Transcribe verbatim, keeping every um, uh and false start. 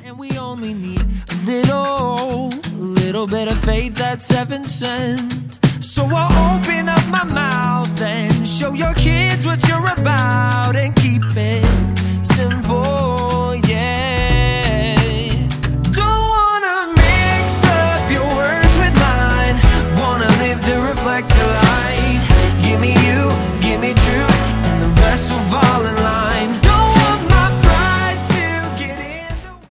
And we only need a little, a little bit of faith that's heaven sent. So I'll open up my